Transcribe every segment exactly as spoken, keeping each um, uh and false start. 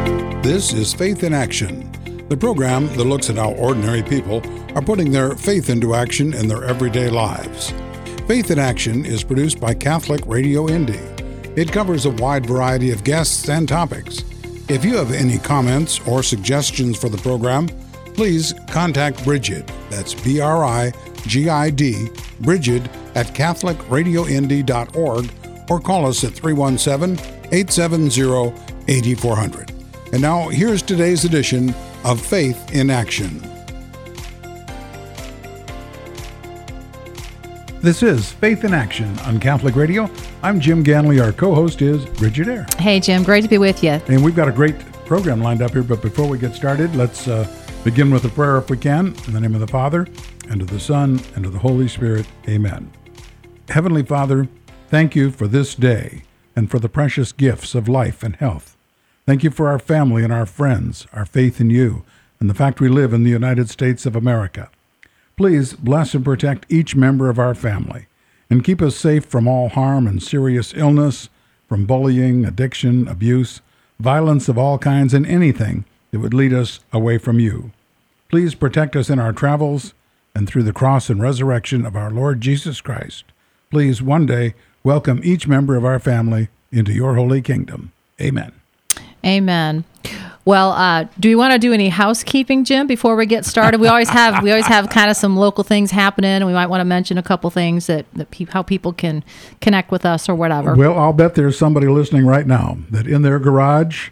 This is Faith in Action, the program that looks at how ordinary people are putting their faith into action in their everyday lives. Faith in Action is produced by Catholic Radio Indy. It covers a wide variety of guests and topics. If you have any comments or suggestions for the program, please contact Bridget, that's B R I G I D, Bridget at catholic radio indy dot org, or call us at three one seven, eight seven zero, eight four zero zero. And now, here's today's edition of Faith in Action. This is Faith in Action on Catholic Radio. I'm Jim Ganley. Our co-host is Bridget Eyre. Hey, Jim. Great to be with you. And we've got a great program lined up here, but before we get started, let's uh, begin with a prayer if we can. In the name of the Father, and of the Son, and of the Holy Spirit. Amen. Heavenly Father, thank you for this day and for the precious gifts of life and health. Thank you for our family and our friends, our faith in you, and the fact we live in the United States of America. Please bless and protect each member of our family and keep us safe from all harm and serious illness, from bullying, addiction, abuse, violence of all kinds, and anything that would lead us away from you. Please protect us in our travels and through the cross and resurrection of our Lord Jesus Christ. Please one day welcome each member of our family into your holy kingdom. Amen. Amen. Well, uh, do we want to do any housekeeping, Jim, before we get started? We always have we always have kind of some local things happening, and we might want to mention a couple things that, that pe- how people can connect with us or whatever. Well, I'll bet there's somebody listening right now that in their garage,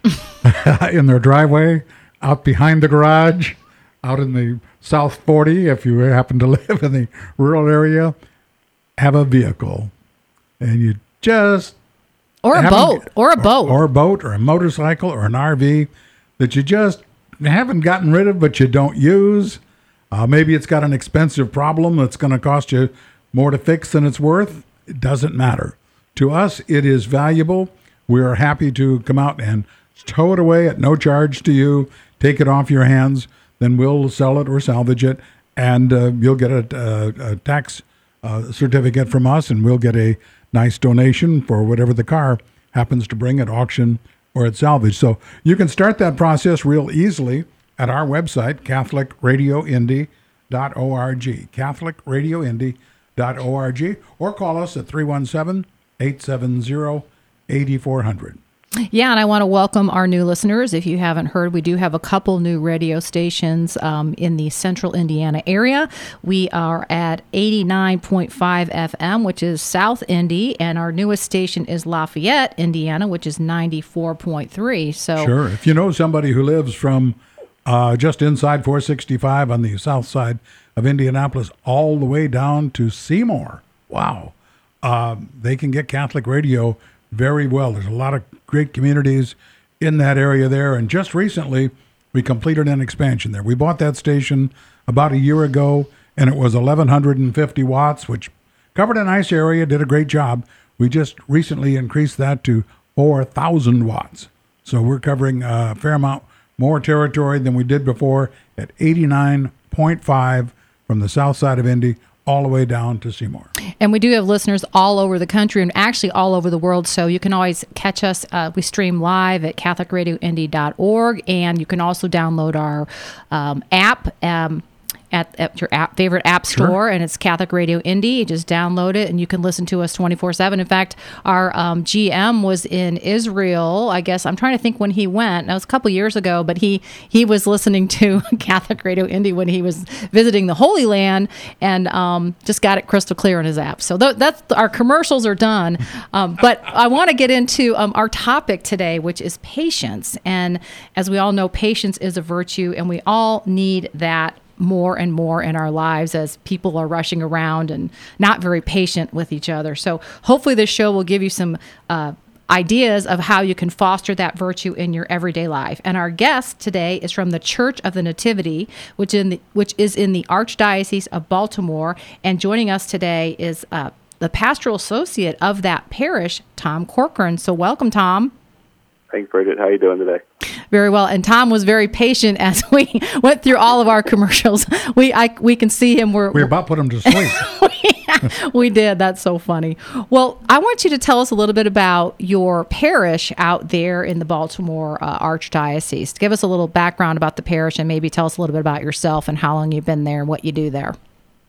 in their driveway, out behind the garage, out in the South forty, if you happen to live in the rural area, have a vehicle, and you just Or a boat, or a boat. Or, or a boat, or a motorcycle, or an R V that you just haven't gotten rid of, but you don't use. Uh, maybe it's got an expensive problem that's going to cost you more to fix than it's worth. It doesn't matter. To us, it is valuable. We are happy to come out and tow it away at no charge to you, take it off your hands, then we'll sell it or salvage it, and uh, you'll get a, a, a tax uh, certificate from us, and we'll get a nice donation for whatever the car happens to bring at auction or at salvage. So you can start that process real easily at our website, catholic radio indy dot org, catholic radio indy dot org, or call us at three one seven, eight seven zero, eight four zero zero. Yeah, and I want to welcome our new listeners. If you haven't heard, we do have a couple new radio stations um, in the central Indiana area. We are at eighty-nine point five F M, which is South Indy, and our newest station is Lafayette, Indiana, which is ninety-four point three. So, sure. If you know somebody who lives from uh, just inside four sixty-five on the south side of Indianapolis all the way down to Seymour, wow, uh, they can get Catholic radio very well. There's a lot of great communities in that area there. And just recently, we completed an expansion there. We bought that station about a year ago, and it was eleven fifty watts, which covered a nice area, did a great job. We just recently increased that to four thousand watts. So we're covering a fair amount more territory than we did before at eighty-nine point five from the south side of Indy all the way down to Seymour. And we do have listeners all over the country and actually all over the world, so you can always catch us. Uh, we stream live at catholic radio indy dot org, and you can also download our um, app um, at, at your app, favorite app store, sure. And it's Catholic Radio Indy. You just download it, and you can listen to us twenty-four seven. In fact, our um, G M was in Israel. I guess I'm trying to think when he went. That was a couple years ago, but he he was listening to Catholic Radio Indy when he was visiting the Holy Land, and um, just got it crystal clear in his app. So th- that's our commercials are done. Um, but I want to get into um, our topic today, which is patience. And as we all know, patience is a virtue, and we all need that more and more in our lives as people are rushing around and not very patient with each other. So hopefully this show will give you some uh, ideas of how you can foster that virtue in your everyday life. And our guest today is from the Church of the Nativity, which in the, which is in the Archdiocese of Baltimore. And joining us today is uh, the pastoral associate of that parish, Tom Corcoran. So welcome, Tom. Thanks, Bridget. How are you doing today? Very well. And Tom was very patient as we went through all of our commercials. We I, we can see him. We're, We about put him to sleep. we did. That's so funny. Well, I want you to tell us a little bit about your parish out there in the Baltimore uh, Archdiocese. Give us a little background about the parish and maybe tell us a little bit about yourself and how long you've been there and what you do there.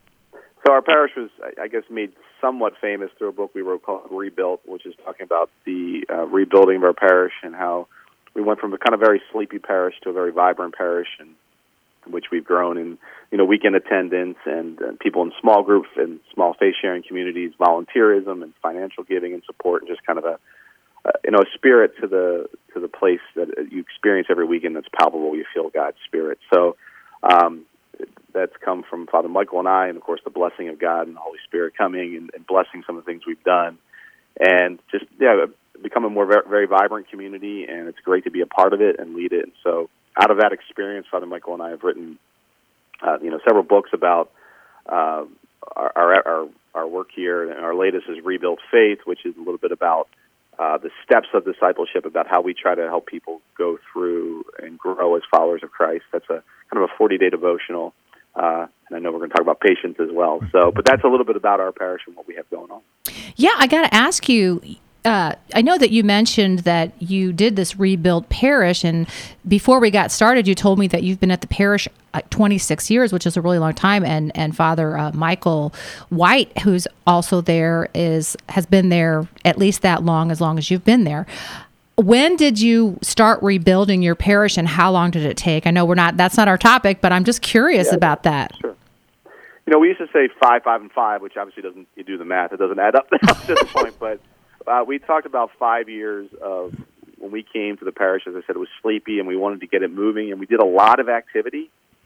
So our parish was, I guess, made somewhat famous through a book we wrote called Rebuilt, which is talking about the uh, rebuilding of our parish and how we went from a kind of very sleepy parish to a very vibrant parish, and in which we've grown in, you know, weekend attendance and uh, people in small groups and small faith-sharing communities, volunteerism and financial giving and support, and just kind of a, uh, you know, a spirit to the to the place that you experience every weekend that's palpable. You feel God's spirit. So um, that's come from Father Michael and I, and of course the blessing of God and the Holy Spirit coming and, and blessing some of the things we've done, and just yeah. become a more very, very vibrant community, and it's great to be a part of it and lead it. And so out of that experience, Father Michael and I have written, uh, you know, several books about uh, our, our, our, our work here. And our latest is Rebuilt Faith, which is a little bit about uh, the steps of discipleship, about how we try to help people go through and grow as followers of Christ. That's a kind of a forty-day devotional. Uh, and I know we're going to talk about patience as well. So, but that's a little bit about our parish and what we have going on. Yeah, I got to ask you, Uh, I know that you mentioned that you did this Rebuilt Parish, and before we got started, you told me that you've been at the parish uh, twenty-six years, which is a really long time. And and Father uh, Michael White, who's also there, is has been there at least that long, as long as you've been there. When did you start rebuilding your parish, and how long did it take? I know we're not that's not our topic, but I'm just curious yeah, about that. Sure. You know, we used to say five, five, and five, which obviously doesn't. You do the math; it doesn't add up at this point, but. Uh, we talked about five years of when we came to the parish. As I said, it was sleepy, and we wanted to get it moving, and we did a lot of activity,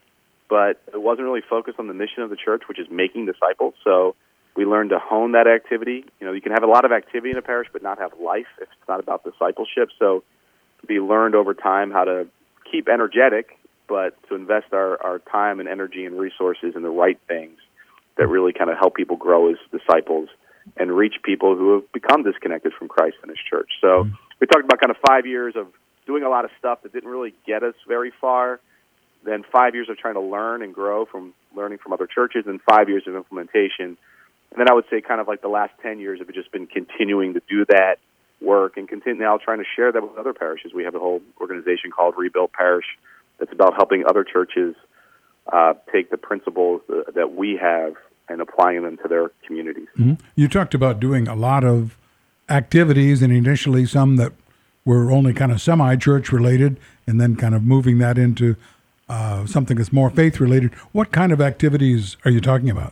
but it wasn't really focused on the mission of the church, which is making disciples. So we learned to hone that activity. You know, you can have a lot of activity in a parish, but not have life if it's not about discipleship. So we learned over time how to keep energetic, but to invest our, our time and energy and resources in the right things that really kind of help people grow as disciples and reach people who have become disconnected from Christ and His church. So mm-hmm. we talked about kind of five years of doing a lot of stuff that didn't really get us very far, then five years of trying to learn and grow from learning from other churches, and five years of implementation. And then I would say kind of like the last ten years have just been continuing to do that work and continue now trying to share that with other parishes. We have a whole organization called Rebuilt Parish that's about helping other churches uh, take the principles uh, that we have and applying them to their communities. Mm-hmm. You talked about doing a lot of activities, and initially some that were only kind of semi-church related, and then kind of moving that into uh, something that's more faith related. What kind of activities are you talking about?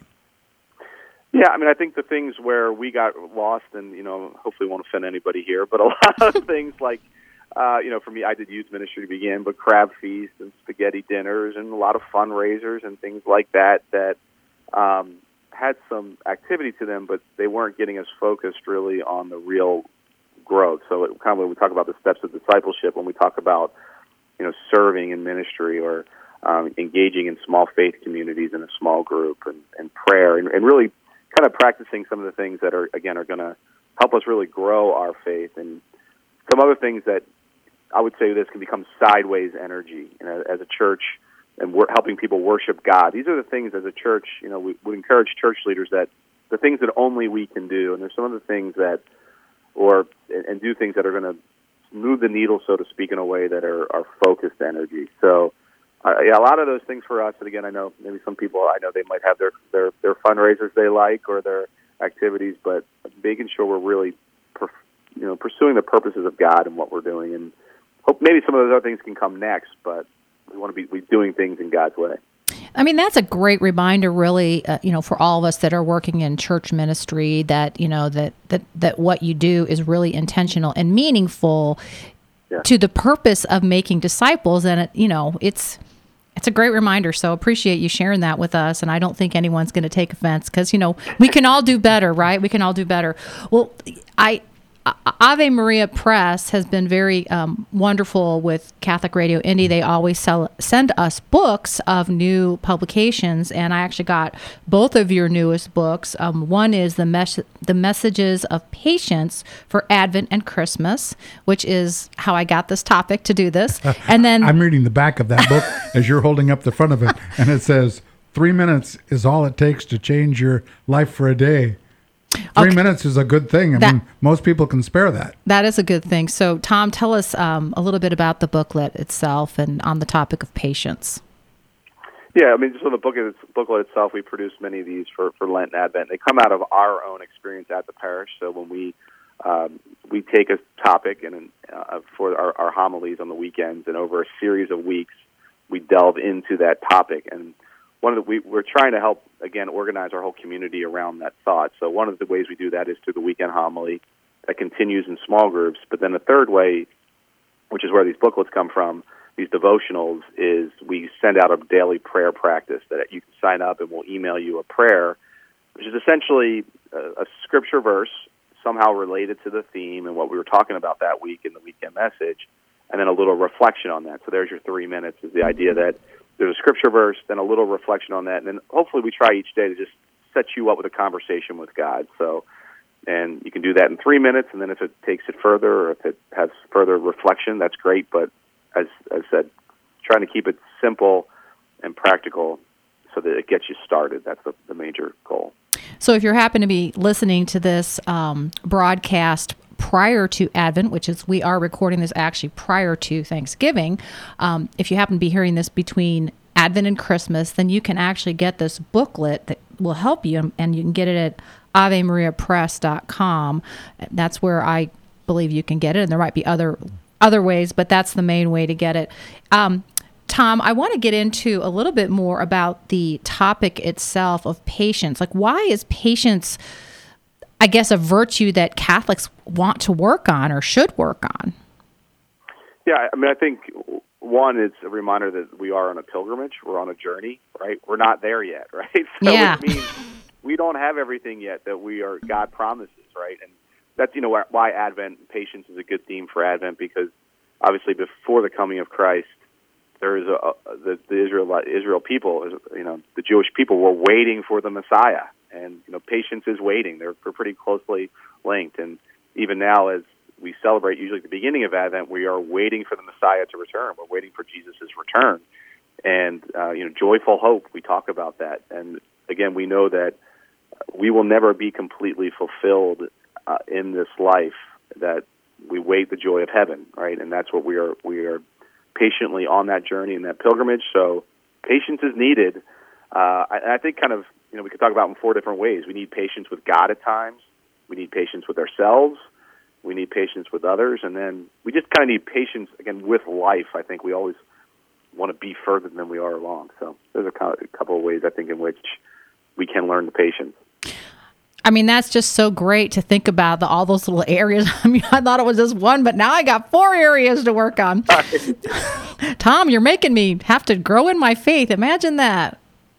Yeah, I mean, I think the things where we got lost, and, you know, hopefully won't offend anybody here, but a lot of things like, uh, you know, for me, I did youth ministry to begin, but crab feasts and spaghetti dinners and a lot of fundraisers and things like that that um, had some activity to them, but they weren't getting us focused really on the real growth. So it, kind of when we talk about the steps of discipleship, when we talk about, you know, serving in ministry or um, engaging in small faith communities in a small group and, and prayer and, and really kind of practicing some of the things that are, again, are going to help us really grow our faith, and some other things that I would say this can become sideways energy, you know, as a church, and we're helping people worship God. These are the things as a church, you know, we would encourage church leaders that the things that only we can do, and there's some of the things that, or, and do things that are going to move the needle, so to speak, in a way that are, are focused energy. So, uh, yeah, a lot of those things for us, and again, I know maybe some people, I know they might have their, their, their fundraisers they like or their activities, but making sure we're really, perf- you know, pursuing the purposes of God and what we're doing, and hope maybe some of those other things can come next, but we want to be we doing things in God's way. I mean, that's a great reminder, really, uh, you know, for all of us that are working in church ministry, that, you know, that that, that what you do is really intentional and meaningful yeah. to the purpose of making disciples. And, it, you know, it's it's a great reminder. So appreciate you sharing that with us. And I don't think anyone's going to take offense because, you know, we can all do better, right? We can all do better. Well, I... Ave Maria Press has been very um, wonderful with Catholic Radio Indy. They always sell, send us books of new publications, and I actually got both of your newest books. Um, one is the mes- the Messages of Patience for Advent and Christmas, which is how I got this topic to do this. And then I'm reading the back of that book as you're holding up the front of it, and it says, three minutes is all it takes to change your life for a day. Three okay. minutes is a good thing. I that, mean, most people can spare that. That is a good thing. So, Tom, tell us um, a little bit about the booklet itself and on the topic of patience. Yeah, I mean, so the book, booklet itself, we produced many of these for, for Lent and Advent. They come out of our own experience at the parish. So when we um, we take a topic and uh, for our, our homilies on the weekends, and over a series of weeks, we delve into that topic. And one of the, we, we're trying to help, again, organize our whole community around that thought. So one of the ways we do that is through the weekend homily that continues in small groups. But then the third way, which is where these booklets come from, these devotionals, is we send out a daily prayer practice that you can sign up and we'll email you a prayer, which is essentially a, a scripture verse somehow related to the theme and what we were talking about that week in the weekend message, and then a little reflection on that. So there's your three minutes, is the idea that there's a scripture verse, then a little reflection on that, and then hopefully we try each day to just set you up with a conversation with God. So, and you can do that in three minutes, and then if it takes it further or if it has further reflection, that's great. But as I said, trying to keep it simple and practical so that it gets you started. That's the, the major goal. So if you happen to be listening to this um, broadcast prior to Advent, which is, we are recording this actually prior to Thanksgiving. Um, if you happen to be hearing this between Advent and Christmas, then you can actually get this booklet that will help you, and you can get it at ave maria press dot com. That's where I believe you can get it, and there might be other other ways, but that's the main way to get it. Um, Tom, I want to get into a little bit more about the topic itself of patience. Like, why is patience, I guess, a virtue that Catholics want to work on or should work on? Yeah, I mean, I think, one, it's a reminder that we are on a pilgrimage. We're on a journey, right? We're not there yet, right? So yeah. It means we don't have everything yet that we are, God promises, right? And that's, you know, why Advent, patience is a good theme for Advent, because obviously before the coming of Christ, there is a, a the, the Israel Israel people, you know, the Jewish people were waiting for the Messiah. And, you know, patience is waiting. They're, they're pretty closely linked. And even now, as we celebrate, usually at the beginning of Advent, we are waiting for the Messiah to return. We're waiting for Jesus' return. And, uh, you know, joyful hope, we talk about that. And, again, we know that we will never be completely fulfilled uh, in this life, that we wait the joy of heaven, right? And that's what we are, we are patiently on that journey and that pilgrimage. So patience is needed. Uh, I, I think kind of, you know, we could talk about it in four different ways. We need patience with God at times. We need patience with ourselves. We need patience with others. And then we just kind of need patience, again, with life. I think we always want to be further than we are along. So there's a couple of ways, I think, in which we can learn the patience. I mean, that's just so great to think about, the, all those little areas. I mean, I thought it was just one, but now I got four areas to work on. Tom, you're making me have to grow in my faith. Imagine that.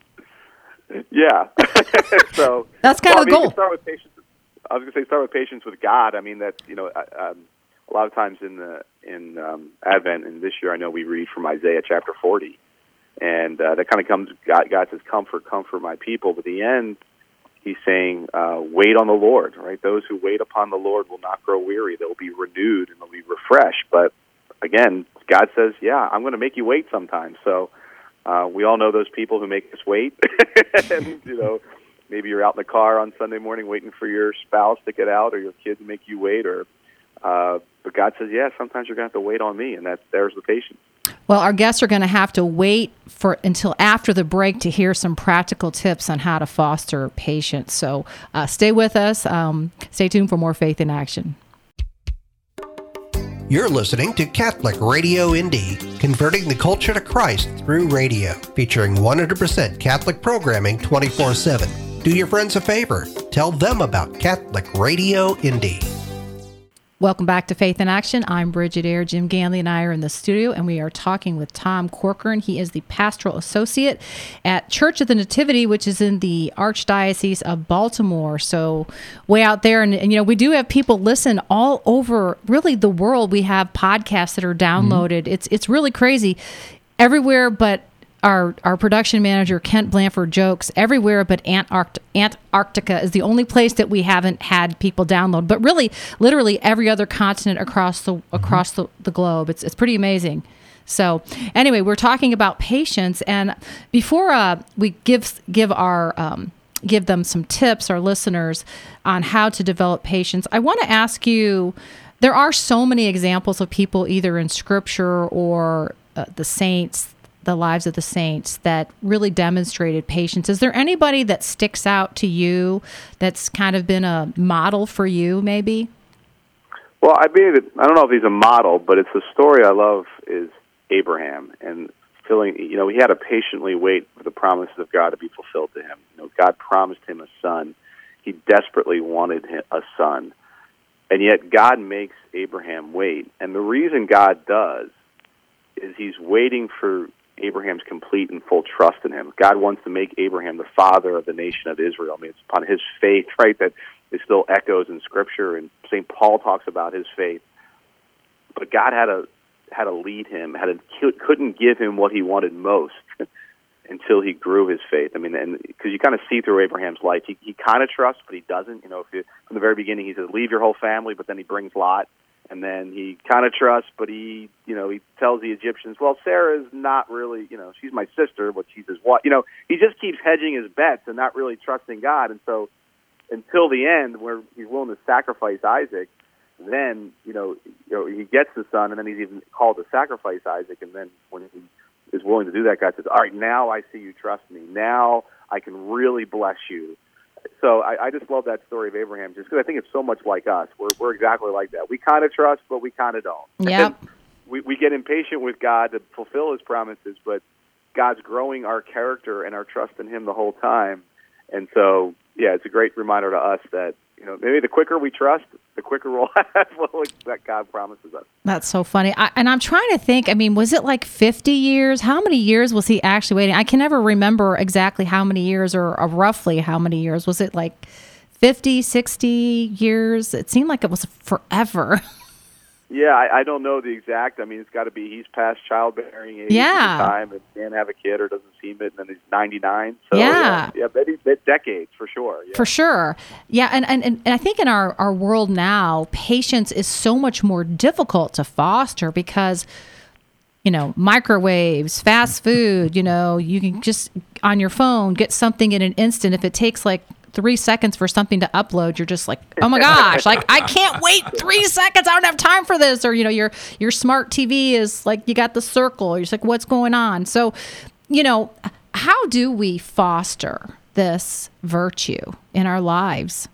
Yeah. So that's kind well, of the I mean, goal. Start with patience. I was going to say start with patience with God. I mean, that's, you know, um, a lot of times in the in um, Advent, and this year I know we read from Isaiah chapter forty, and uh, that kind of comes. God, God says, "Comfort, comfort my people." But at the end, He's saying, uh, "Wait on the Lord." Right? Those who wait upon the Lord will not grow weary; they'll be renewed and they'll be refreshed. But again, God says, "Yeah, I'm going to make you wait sometimes." So. Uh, we all know those people who make us wait. And, you know, maybe you're out in the car on Sunday morning waiting for your spouse to get out, or your kids to make you wait. Or, uh, but God says, yeah, sometimes you're going to have to wait on me, and that's, there's the patience. Well, our guests are going to have to wait for until after the break to hear some practical tips on how to foster patience. So uh, stay with us. Um, stay tuned for more Faith in Action. You're listening to Catholic Radio Indy, converting the culture to Christ through radio, featuring one hundred percent Catholic programming twenty-four seven. Do your friends a favor. Tell them about Catholic Radio Indy. Welcome back to Faith in Action. I'm Bridget Eyre. Jim Ganley and I are in the studio, and we are talking with Tom Corcoran. He is the pastoral associate at Church of the Nativity, which is in the Archdiocese of Baltimore. So way out there. And, and you know, we do have people listen all over, really, the world. We have podcasts that are downloaded. Mm-hmm. It's it's really crazy. Everywhere but Our our production manager, Kent Blanford, jokes everywhere but Antarct- Antarctica is the only place that we haven't had people download. But really, literally every other continent across the across the, the globe. It's it's pretty amazing. So anyway, we're talking about patience, and before uh, we give give our um, give them some tips, our listeners, on how to develop patience, I want to ask you. There are so many examples of people, either in Scripture or uh, the saints. The lives of the saints that really demonstrated patience. Is there anybody that sticks out to you that's kind of been a model for you, maybe? Well, I mean, I don't know if he's a model, but it's a story I love is Abraham and feeling, you know, he had to patiently wait for the promises of God to be fulfilled to him. You know, God promised him a son. He desperately wanted a son. And yet God makes Abraham wait. And the reason God does is he's waiting for Abraham's complete and full trust in him. God wants to make Abraham the father of the nation of Israel. I mean, it's upon his faith, right, that it still echoes in Scripture, and Saint Paul talks about his faith. But God had to had to lead him, had to, couldn't give him what he wanted most until he grew his faith. I mean, and because you kind of see through Abraham's life, he he kind of trusts, but he doesn't. You know, if you, from the very beginning, he says, "Leave your whole family," but then he brings Lot. And then he kind of trusts, but he, you know, he tells the Egyptians, well, Sarah's not really, you know, she's my sister, but she's his wife. You know, he just keeps hedging his bets and not really trusting God. And so until the end, where he's willing to sacrifice Isaac, then, you know, you know, he gets the son, and then he's even called to sacrifice Isaac. And then when he is willing to do that, God says, all right, now I see you trust me. Now I can really bless you. So I, I just love that story of Abraham, just because I think it's so much like us. We're we're exactly like that. We kind of trust, but we kind of don't. Yep. we we get impatient with God to fulfill His promises, but God's growing our character and our trust in Him the whole time. And so, yeah, it's a great reminder to us that, you know, maybe the quicker we trust, the quicker we'll have what that God promises us. That's so funny. I, and I'm trying to think, I mean, was it like fifty years? How many years was he actually waiting? I can never remember exactly how many years or, or roughly how many years. Was it like fifty, sixty years? It seemed like it was forever. Yeah, I, I don't know the exact. I mean, it's got to be he's past childbearing age yeah. at the time and can't have a kid or doesn't seem it, and then he's ninety-nine. So, yeah, yeah, yeah maybe decades for sure. Yeah. For sure. Yeah, and, and, and I think in our, our world now, patience is so much more difficult to foster because, you know, microwaves, fast food, you know, you can just on your phone get something in an instant. If it takes like three seconds for something to upload, you're just like, oh my gosh, like I can't wait three seconds. I don't have time for this. Or, you know, your, your smart T V is like, you got the circle. You're just like, what's going on? So, you know, how do we foster this virtue in our lives?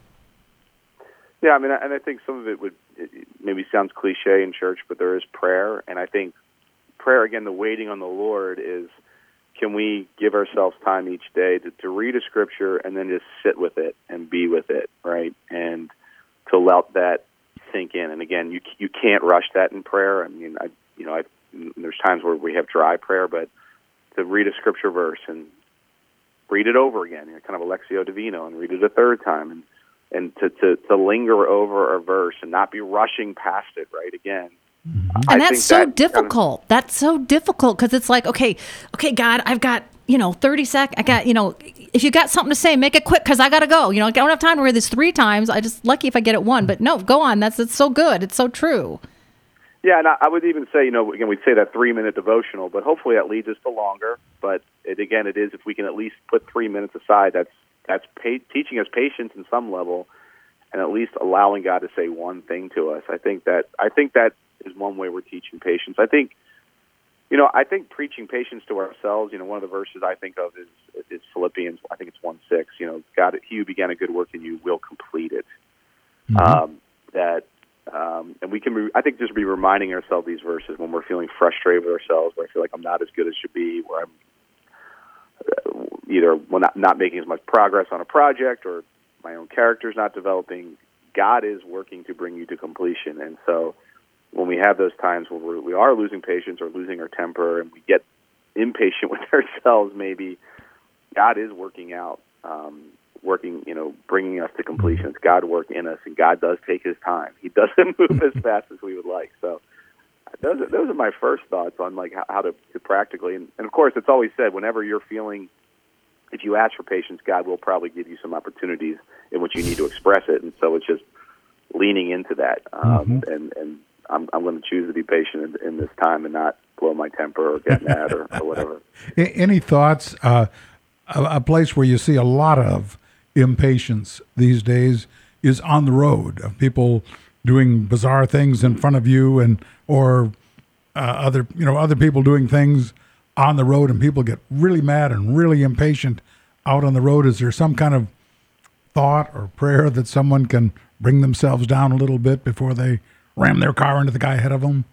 Yeah, I mean, and I think some of it would it maybe sounds cliche in church, but there is prayer. And I think prayer, again, the waiting on the Lord is, can we give ourselves time each day to, to read a scripture and then just sit with it and be with it, right? And to let that sink in. And again, you you can't rush that in prayer. I mean, I you know, I, there's times where we have dry prayer, but to read a scripture verse and read it over again, you know, kind of a Lectio Divina, and read it a third time, and and to, to, to linger over a verse and not be rushing past it, right? Again. Mm-hmm. And that's so that difficult. Kind of, that's so difficult because it's like, okay, okay, God, I've got, you know, thirty seconds. I got, you know, if you got something to say, make it quick because I got to go. You know, I don't have time to read this three times. I just lucky if I get it one. But no, go on. That's it's so good. It's so true. Yeah, and I, I would even say, you know, again, we'd say that three-minute devotional, but hopefully that leads us to longer. But it, again, it is if we can at least put three minutes aside, that's that's pay, teaching us patience in some level, and at least allowing God to say one thing to us. I think that I think that. is one way we're teaching patience. I think, you know, I think preaching patience to ourselves, you know, one of the verses I think of is, is Philippians, I think it's one six, you know, God, he who began a good work in you will complete it. Mm-hmm. Um, that, um, and we can, be, I think just be reminding ourselves these verses when we're feeling frustrated with ourselves, where I feel like I'm not as good as should be, where I'm uh, either well, not, not making as much progress on a project or my own character's not developing. God is working to bring you to completion. And so when we have those times where we're, we are losing patience or losing our temper and we get impatient with ourselves, maybe God is working out, um, working, you know, bringing us to completion. It's God work in us, and God does take his time. He doesn't move as fast as we would like. So those are, those are my first thoughts on like how, how to, to practically, and, and of course it's always said, whenever you're feeling, if you ask for patience, God will probably give you some opportunities in which you need to express it. And so it's just leaning into that. Um, mm-hmm. and, and I'm, I'm going to choose to be patient in, in this time and not blow my temper or get mad or, or whatever. Any thoughts? Uh, a, a place where you see a lot of impatience these days is on the road, of people doing bizarre things in front of you, and or uh, other you know other people doing things on the road, and people get really mad and really impatient out on the road. Is there some kind of thought or prayer that someone can bring themselves down a little bit before they ram their car into the guy ahead of them?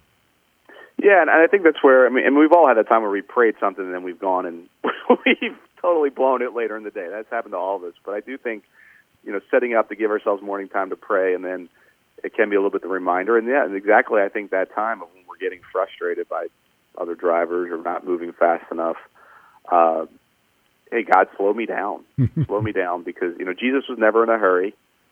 Yeah, and I think that's where, I mean, and we've all had that time where we prayed something and then we've gone and we've totally blown it later in the day. That's happened to all of us. But I do think, you know, setting up to give ourselves morning time to pray, and then it can be a little bit the reminder. And yeah, and exactly, I think that time of when we're getting frustrated by other drivers or not moving fast enough, uh, hey, God, slow me down. Slow me down, because, you know, Jesus was never in a hurry.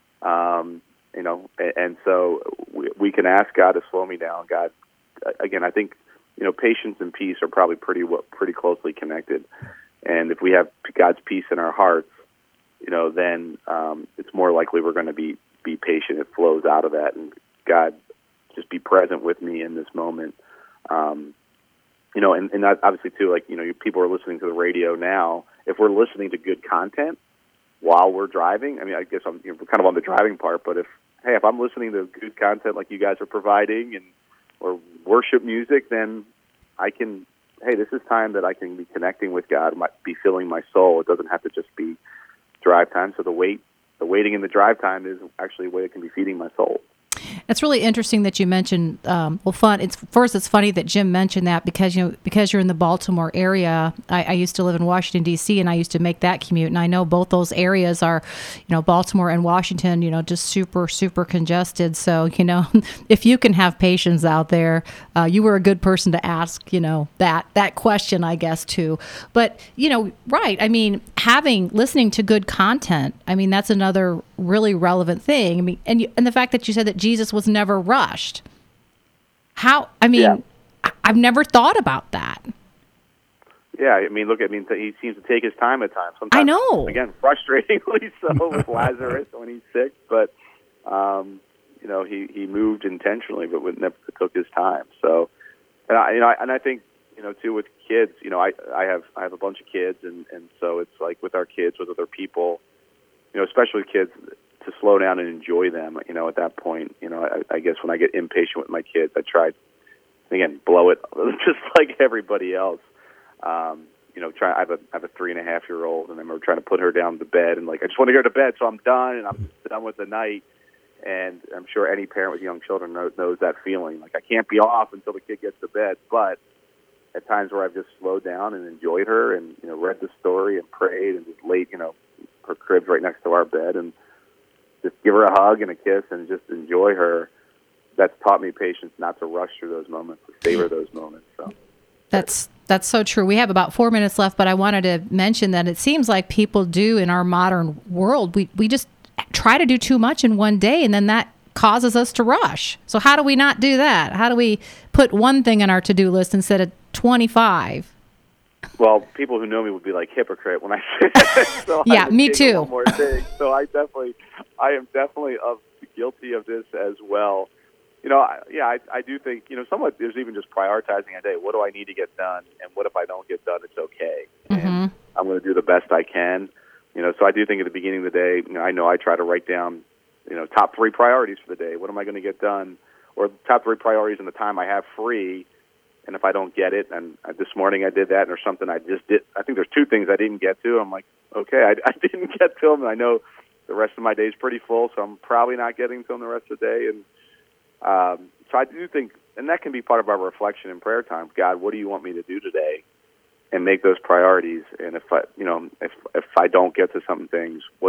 Um, you know, and, and so we, we can ask God to slow me down. God, again, I think, you know, patience and peace are probably pretty pretty closely connected. And if we have God's peace in our hearts, you know, then um, it's more likely we're going to be, be patient. It flows out of that. And God, just be present with me in this moment. Um, you know, and, and obviously, too, like, you know, people are listening to the radio now. If we're listening to good content while we're driving, I mean, I guess I'm you know, kind of on the driving part, but if, hey, if I'm listening to good content like you guys are providing and or worship music, then I can, hey, this is time that I can be connecting with God, be filling my soul. It doesn't have to just be drive time. So the wait, the waiting in the drive time is actually a way it can be feeding my soul. It's really interesting that you mentioned, um, well, fun. It's first, it's funny that Jim mentioned that because, you know, because you're in the Baltimore area. I, I used to live in Washington, D C, and I used to make that commute. And I know both those areas are, you know, Baltimore and Washington, you know, just super, super congested. So, you know, if you can have patience out there, uh, you were a good person to ask, you know, that, that question, I guess, too. But, you know, right. I mean, having, listening to good content, I mean, that's another really relevant thing. I mean, and you, and the fact that you said that Jesus was never rushed. How, I mean, yeah. I've never thought about that. Yeah, I mean, look, I mean, he seems to take his time at times. Sometimes, I know. Again, frustratingly so with Lazarus when he's sick, but, um, you know, he, he moved intentionally, but never took his time. So, and I, you know, and I think, you know, too, with kids, you know, I, I have, I have a bunch of kids, and, and so it's like with our kids, with other people, you know, especially with kids, to slow down and enjoy them. You know, at that point, you know, I, I guess when I get impatient with my kids, I try, again, blow it just like everybody else. Um, you know, try. I have a I have a three and a half year old, and I remember trying to put her down to bed, and like I just want to go to bed, so I'm done, and I'm done with the night. And I'm sure any parent with young children knows, knows that feeling. Like I can't be off until the kid gets to bed. But at times where I've just slowed down and enjoyed her, and you know, read the story and prayed, and just laid, you know, her crib's right next to our bed, and just give her a hug and a kiss and just enjoy her. That's taught me patience, not to rush through those moments, to savor those moments. So that's that's so true. We have about four minutes left, but I wanted to mention that it seems like people do in our modern world. We we just try to do too much in one day, and then that causes us to rush. So how do we not do that? How do we put one thing on our to-do list instead of twenty-five? Well, people who know me would be like hypocrite when I say that. So yeah, me too. One more thing. So I definitely, I am definitely of, guilty of this as well. You know, I, yeah, I, I do think, you know, somewhat there's even just prioritizing a day. What do I need to get done? And what if I don't get done? It's okay. Mm-hmm. And I'm going to do the best I can. You know, so I do think at the beginning of the day, you know, I know I try to write down, you know, top three priorities for the day. What am I going to get done? Or top three priorities in the time I have free. And if I don't get it, and this morning I did that, and there's something I just did. I think there's two things I didn't get to. I'm like, okay, I, I didn't get to them, and I know the rest of my day is pretty full, so I'm probably not getting to them the rest of the day. And um, so I do think, and that can be part of our reflection and prayer time. God, what do you want me to do today? And make those priorities. And if I, you know, if if I don't get to some things, what's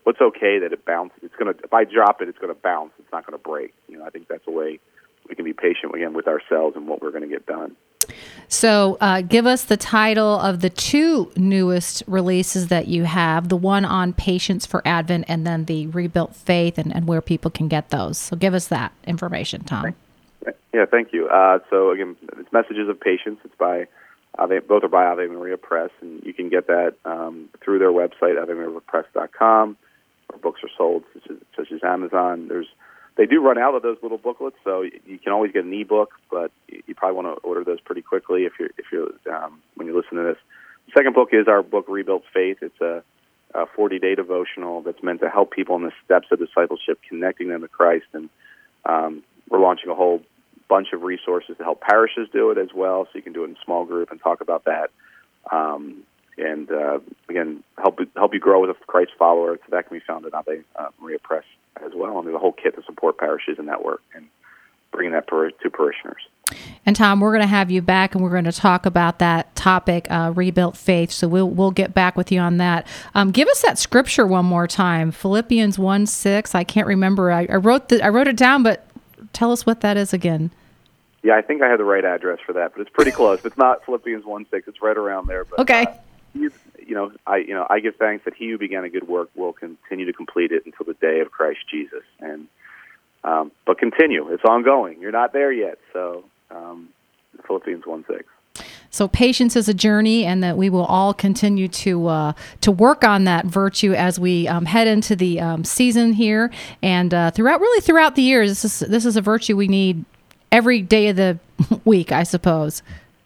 what's okay that it bounces. It's going to, if I drop it, it's going to bounce. It's not going to break. You know, I think that's a way we can be patient again with ourselves and what we're going to get done. So uh, give us the title of the two newest releases that you have, the one on Patience for Advent and then the Rebuilt Faith, and, and where people can get those. So give us that information, Tom. Yeah, thank you. Uh, so again, it's Messages of Patience. It's by, Ave, both are by Ave Maria Press, and you can get that um, through their website, ave maria press dot com, where books are sold, such as, such as Amazon. There's They do run out of those little booklets, so you can always get an ebook, but you probably want to order those pretty quickly if you're if you're um, when you listen to this. The second book is our book Rebuilt Faith. It's a, a forty-day devotional that's meant to help people in the steps of discipleship, connecting them to Christ, and um, we're launching a whole bunch of resources to help parishes do it as well, so you can do it in a small group and talk about that. Um, and uh, again, help help you grow as a Christ follower. So that can be found at Ave uh, Maria Press as well. And there's a whole kit to support parishes in that work and bringing that par- to parishioners. And Tom, we're going to have you back, and we're going to talk about that topic, uh, Rebuilt Faith. So we'll we'll get back with you on that. Um, give us that scripture one more time, Philippians one six. I can't remember. I, I wrote the, I wrote it down, but tell us what that is again. Yeah, I think I have the right address for that, but it's pretty close. It's not Philippians one six. It's right around there. But, okay. Uh, you, you know, I you know I give thanks that He who began a good work will continue to complete it until the day of Christ Jesus. And um, but continue. It's ongoing. You're not there yet. So um, Philippians one six. So patience is a journey, and that we will all continue to uh, to work on that virtue as we um, head into the um, season here, and uh, throughout really throughout the years. This is this is a virtue we need every day of the week, I suppose.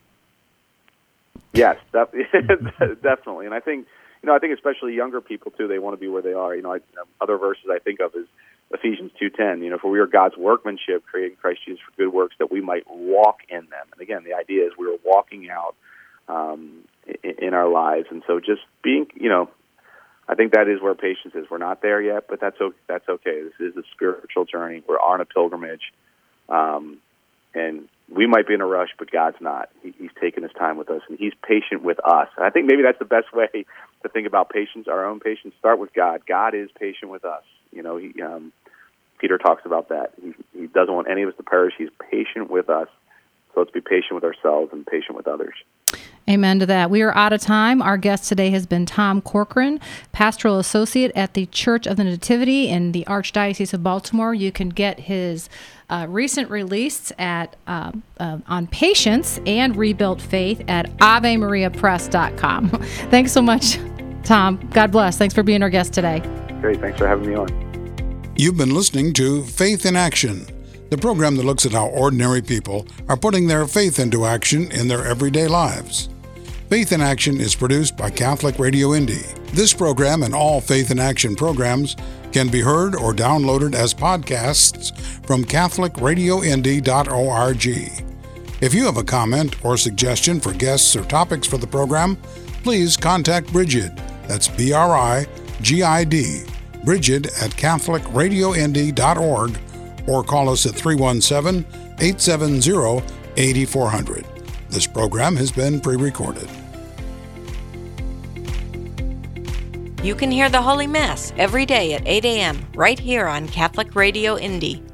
Yes, definitely. And I think, you know, I think especially younger people too, they want to be where they are. You know, I, other verses I think of is Ephesians two ten, you know, for we are God's workmanship, created in Christ Jesus for good works, that we might walk in them. And again, the idea is we are walking out um, in, in our lives. And so just being, you know, I think that is where patience is. We're not there yet, but that's okay. That's okay. This is a spiritual journey. We're on a pilgrimage. Um, and we might be in a rush, but God's not. He, he's taking his time with us, and he's patient with us. And I think maybe that's the best way to think about patience, our own patience. Start with God. God is patient with us. You know, he, um, Peter talks about that. He, he doesn't want any of us to perish. He's patient with us. So let's be patient with ourselves and patient with others. Amen to that. We are out of time. Our guest today has been Tom Corcoran, Pastoral Associate at the Church of the Nativity in the Archdiocese of Baltimore. You can get his uh, recent release at uh, uh, on Patience and Rebuilt Faith at ave maria press dot com. Thanks so much, Tom. God bless. Thanks for being our guest today. Great. Thanks for having me on. You've been listening to Faith in Action, the program that looks at how ordinary people are putting their faith into action in their everyday lives. Faith in Action is produced by Catholic Radio Indy. This program and all Faith in Action programs can be heard or downloaded as podcasts from catholic radio indy dot org. If you have a comment or suggestion for guests or topics for the program, please contact Brigid. That's B R I G I D, Brigid at catholic radio indy dot org, or call us at three one seven, eight seven zero, eight four zero zero. This program has been pre-recorded. You can hear the Holy Mass every day at eight a.m. right here on Catholic Radio Indy.